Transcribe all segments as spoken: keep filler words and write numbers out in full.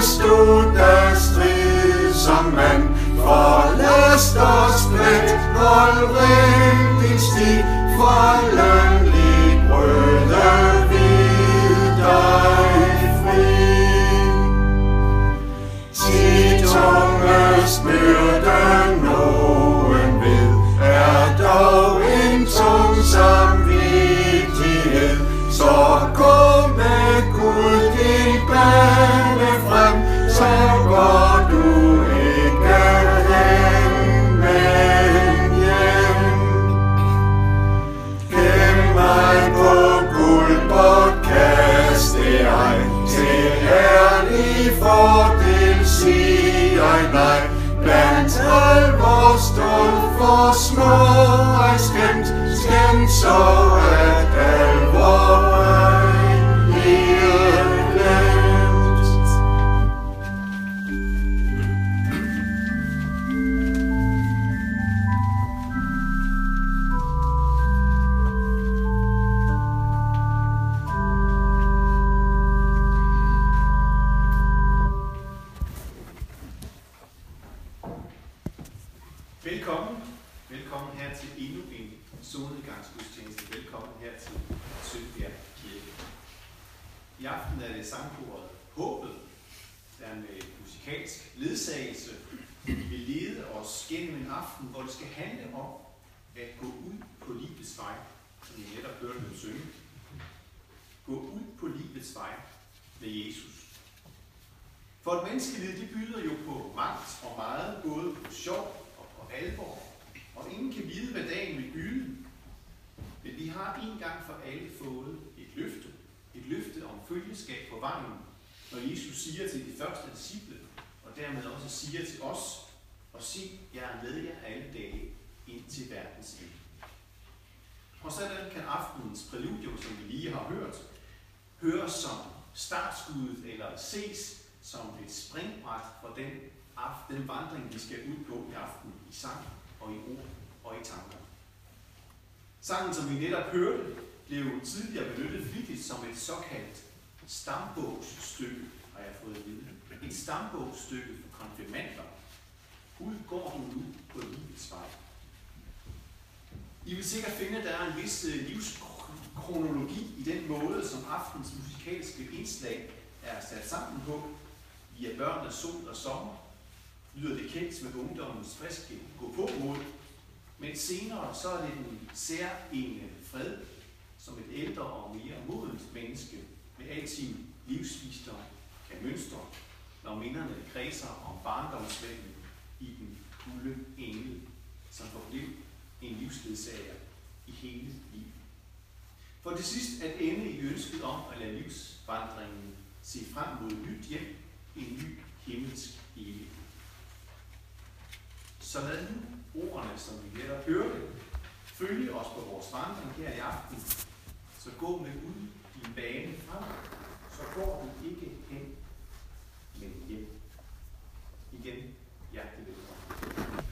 stod der strid som mand, for last og split, hold rent din sti, for lønligt brøde vid dig fri. Ti tunges byrde nogen ved, er dog en tung samvittighed, så gå med Gud din bane frem, så går du ikke hen, men hjem. Gem mig på guld, bortkaste ej, til ærlig fordel sig ej nej. Blandt alvor stund for små ej skæmt, skæmt så at alvor ej bliver glemt. Velkommen. Velkommen her til endnu en solnedgangsgudstjeneste. Velkommen her til Søndbjerg Kirke. I aften er det sangkoret Håbet, der med musikalsk ledsagelse vil lede os gennem en aften, hvor det skal handle om at gå ud på livets vej, som I netop hørte dem synge. Gå ud på livets vej med Jesus. For et menneskeliv, det byder jo på mangt og meget, både på sjov og på alvor. Og ingen kan vide, hvad dagen vil byde. Men vi har en gang for alle fået et løfte. Et løfte om følgeskab på vejen, når Jesus siger til de første disciple, og dermed også siger til os, og sig, jeg er med jer alle dage ind til verdens ende. Og sådan kan aftenens præludium, som vi lige har hørt, høres som startskuddet eller ses som et springbræt for den, den vandring, vi skal ud på i aften i sang og i ord og i tanker. Sangen, som vi netop hørte, blev tidligere benyttet flittigt som et såkaldt stambogsstykke, har jeg fået at vide. Et stambogsstykke for konfirmander. Ud går du nu på livets vej. I vil sikkert finde, at der er en vis livskronologi i den måde, som aftens musikalske indslag er sat sammen på. Via børnenes sol og sommer lyder det kendt med ungdommens friske gå-på-mod, men senere så er det den særlige fred, som et ældre og mere modent menneske med al sin livsvisdom kan mønstre, når minderne kredser om barndomsvennen i den kulde engel, som forblev en livsledsager i hele livet. For til sidst at ende i ønsket om at lade livsvandringen se frem mod et nyt hjem, en ny himmelsk evighed. Så lad nu ordene, som vi netop hørte, følge os på vores vandring her i aften. Så gå med ud din bane frem, så går du ikke hen, men hjem. Igen, hjertelig velkommen.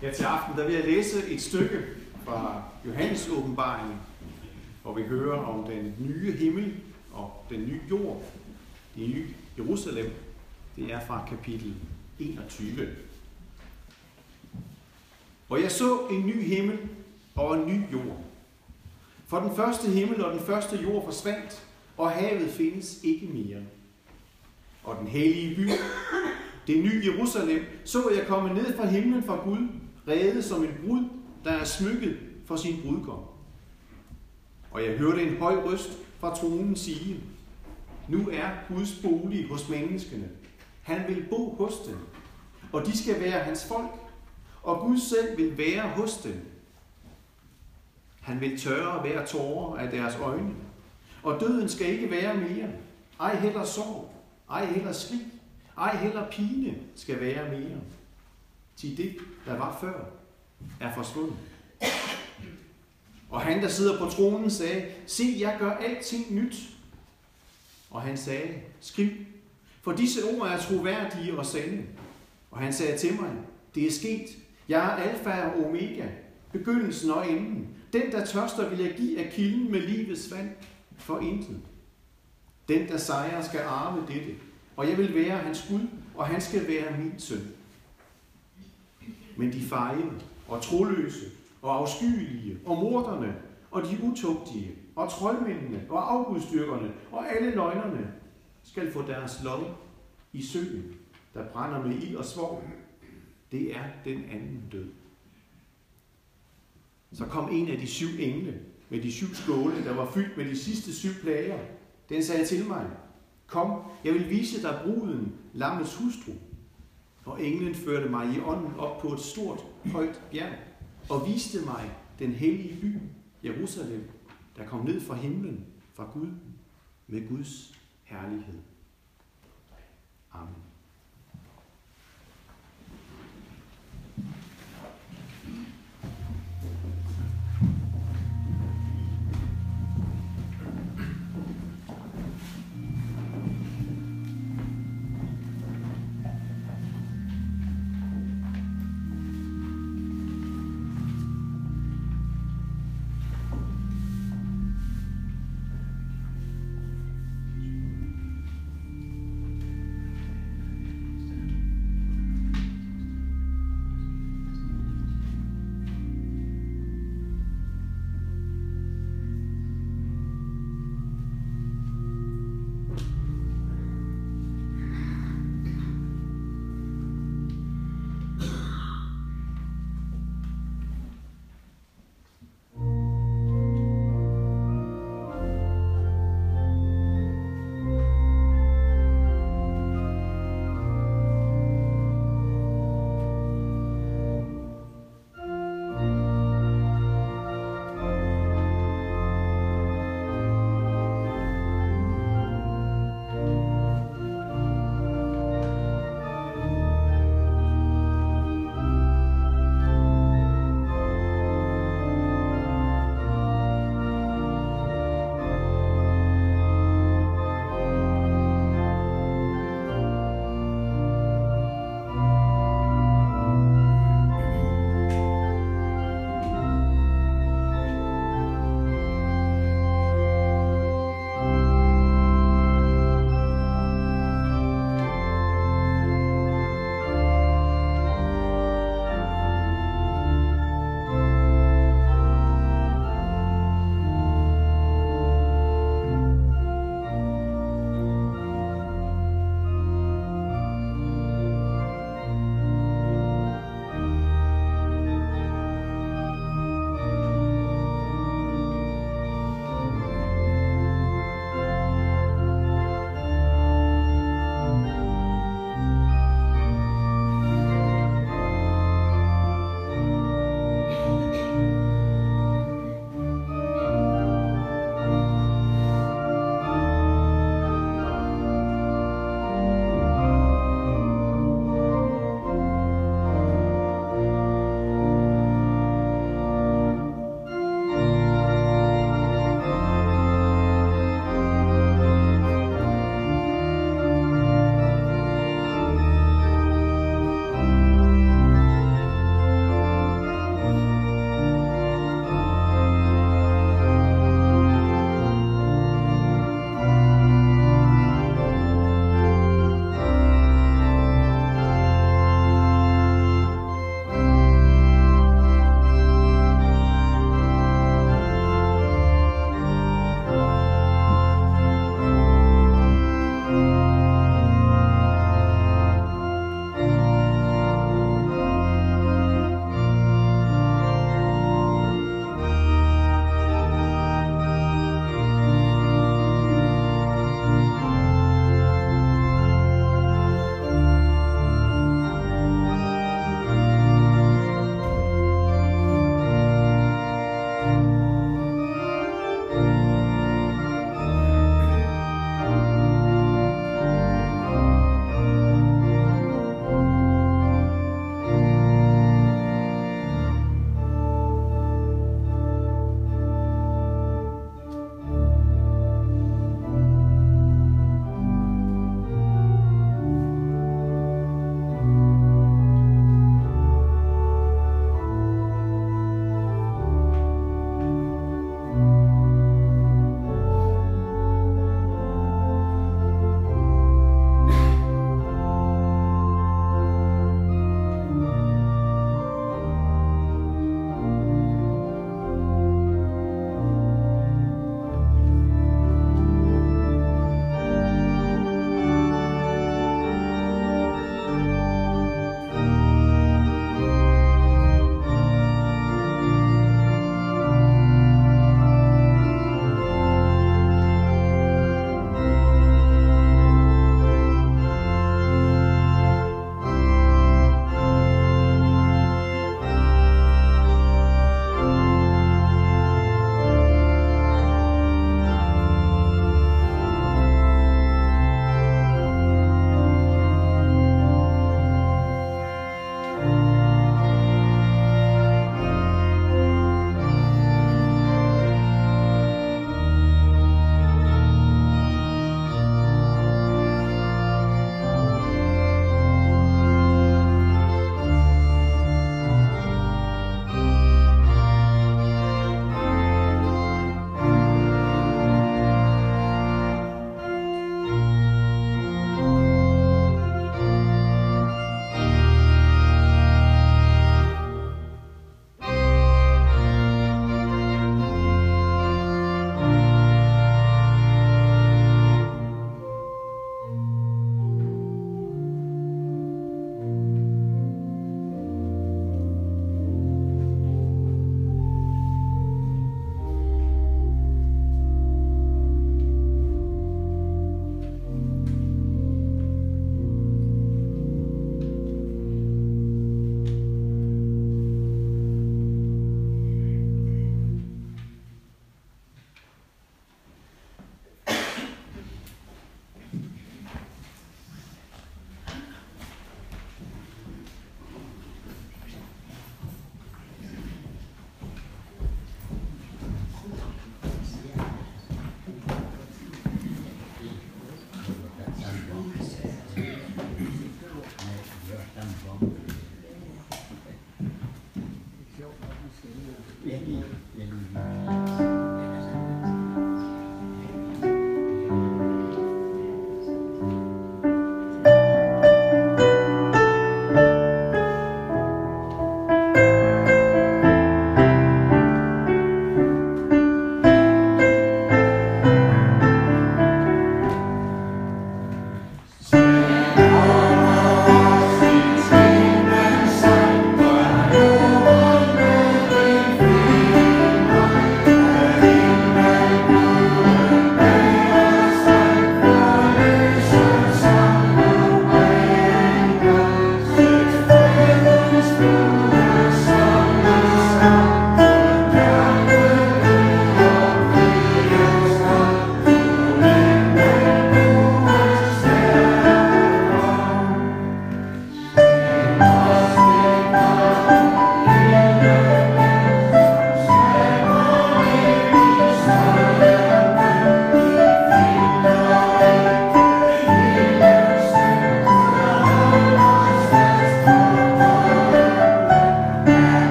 Her til aften der vil jeg læse et stykke fra Johannes åbenbaring, hvor vi hører om den nye himmel og den nye jord, det nye Jerusalem. Det er fra kapitel enogtyve. Og jeg så en ny himmel og en ny jord. For den første himmel og den første jord forsvandt, og havet findes ikke mere. Og den hellige by, det nye Jerusalem, så jeg komme ned fra himlen fra Gud, redet som en brud, der er smykket for sin brudgom. Og jeg hørte en høj røst fra tronen sige, nu er Guds bolig hos menneskene. Han vil bo hos dem, og de skal være hans folk, og Gud selv vil være hos dem. Han vil tørre hver tårer af deres øjne, og døden skal ikke være mere. Ej heller sorg, ej heller skrig, ej heller pine skal være mere. Til det, der var før, er forsvundet. Og han, der sidder på tronen, sagde, se, jeg gør alting nyt. Og han sagde, skriv, for disse ord er troværdige og sande. Og han sagde til mig, det er sket. Jeg er alfa og omega, begyndelsen og enden. Den, der tørster, vil jeg give af kilden med livets vand for intet. Den, der sejrer, skal arve dette, og jeg vil være hans Gud, og han skal være min søn. Men de fejle og troløse og afskyelige og morderne og de utugtige og troldmændene og afgudstyrkerne og alle løgnerne skal få deres lod i søen, der brænder med ild og svovl. Det er den anden død. Så kom en af de syv engle med de syv skåle, der var fyldt med de sidste syv plager. Den sagde til mig, kom, jeg vil vise dig bruden, lammets hustru. Og englen førte mig i ånden op på et stort, højt bjerg, og viste mig den hellige by, Jerusalem, der kom ned fra himlen, fra Gud, med Guds herlighed. Amen.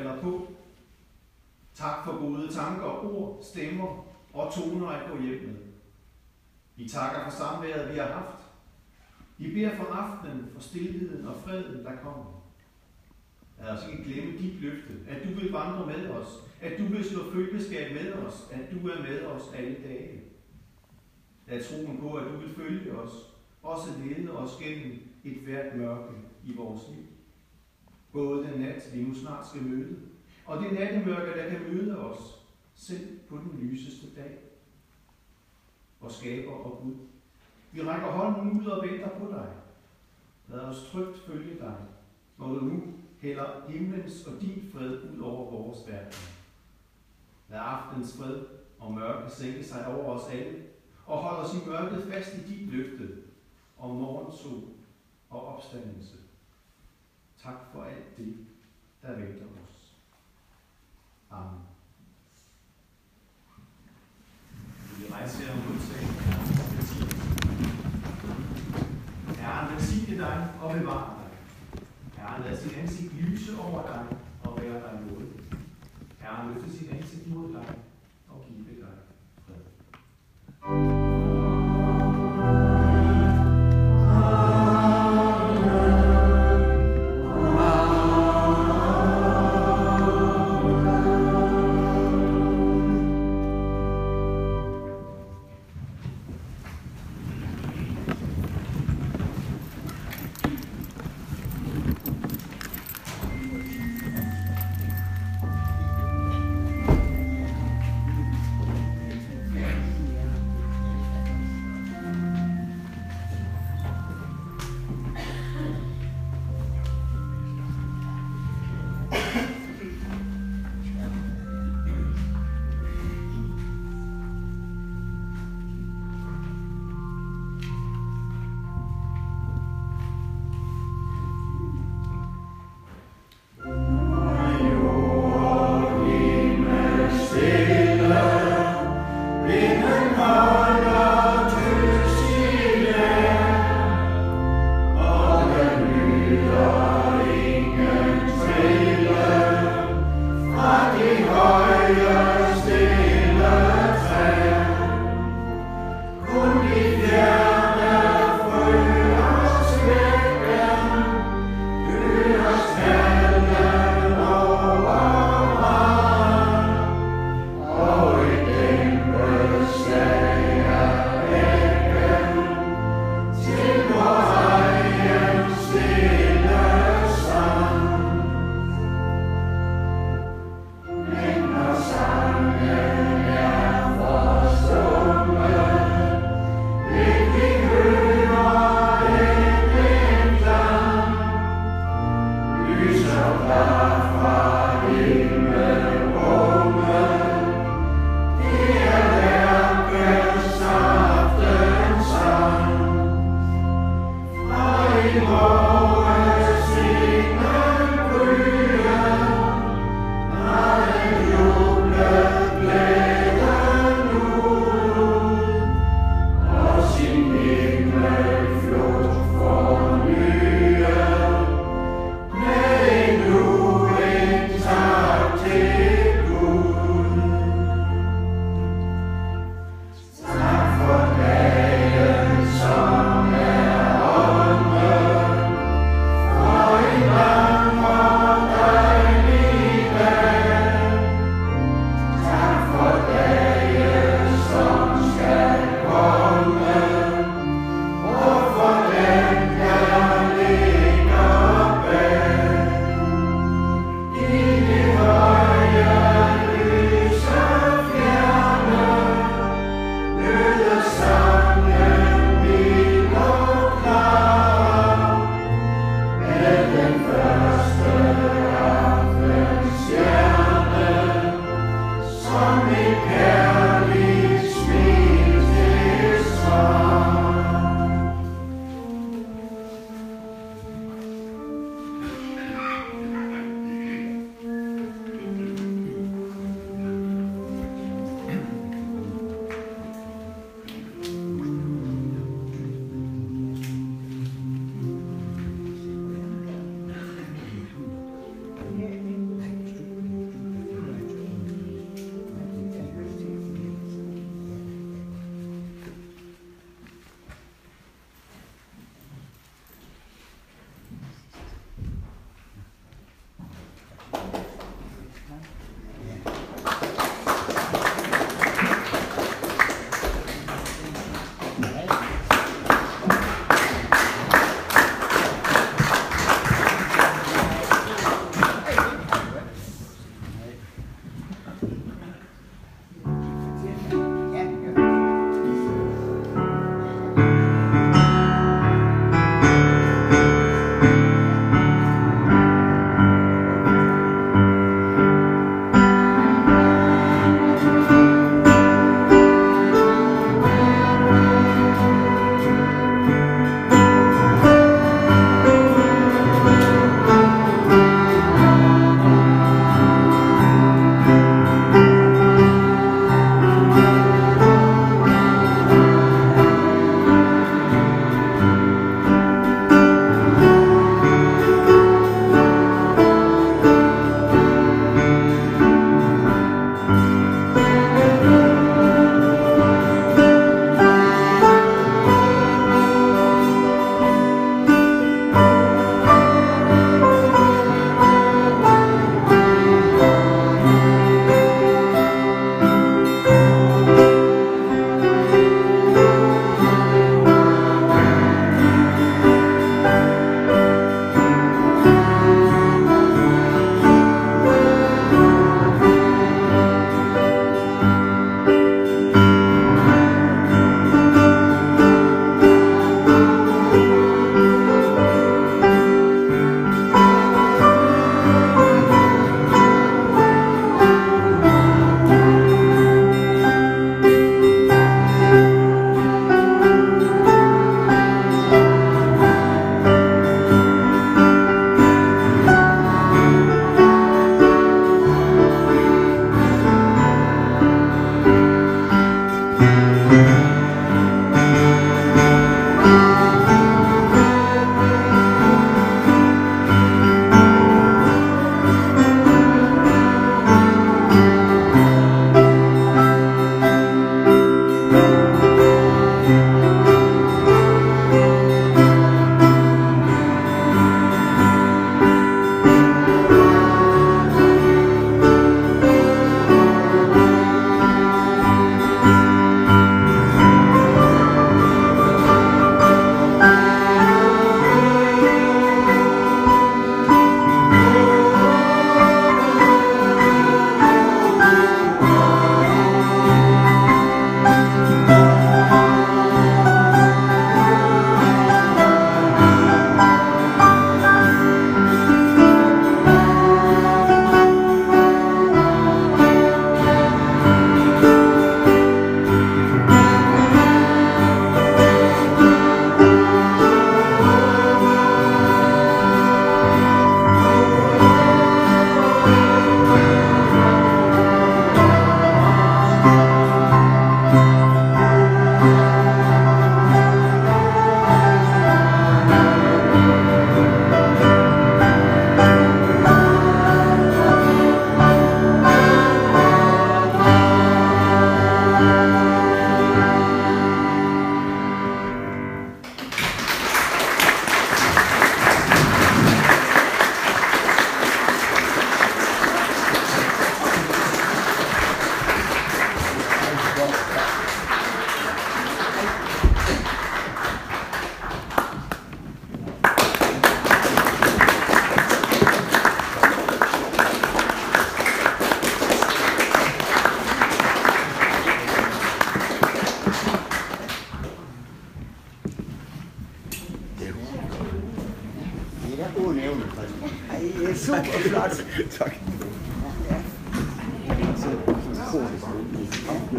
falder på. Tak for gode tanker, ord, stemmer og toner at gå hjem med. Vi takker for samværet, vi har haft. Vi beder for aftenen, for stilheden og freden, der kommer. Lad os ikke glemme dit løfte, at du vil vandre med os, at du vil slå følgeskab med os, at du er med os alle dage. Lad troen på, at du vil følge os, også lede os gennem et hvert mørke i vores liv. Både den nat, vi nu snart skal møde, og det nattemørke, der kan møde os, selv på den lyseste dag. Og skaber og Gud, vi rækker hånden ud og venter på dig. Lad os trygt følge dig, når du nu hælder himlens og din fred ud over vores verden. Lad aftens fred og mørke sænke sig over os alle, og hold os i mørket fast i dit løfte om morgensol og opstandelse. Tak for alt det, der venter os. Amen. Vi rejser om modtagen. Herren velsigne dig og bevare dig. Herren lad sit ansigt lyse over dig og være dig nåde. Herren løfte sit ansigt mod dig og give dig fred.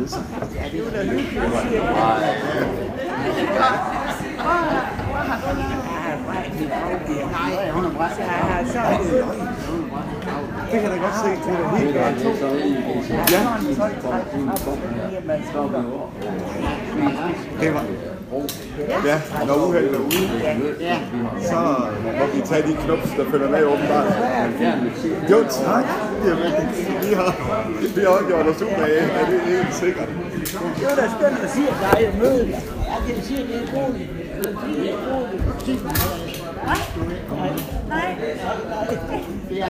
anderledes. Ja, det var da hyggeligt. Hvor har du lavet? Nej, hun er bræt. Ja, så er det løgn. Det kan jeg da godt se. Det er da helt galt. Ja. Det var... Ja, når uheldet er ude, så må vi tage de knops, der følger med åbenbart. Jo, tak. Jamen, vi har, vi har også gjort os umage, er det helt sikkert. Det var da skønt at sige, at der er et møde. Jeg kan sige, at det er god. Det er god. Nej. Nej. Det er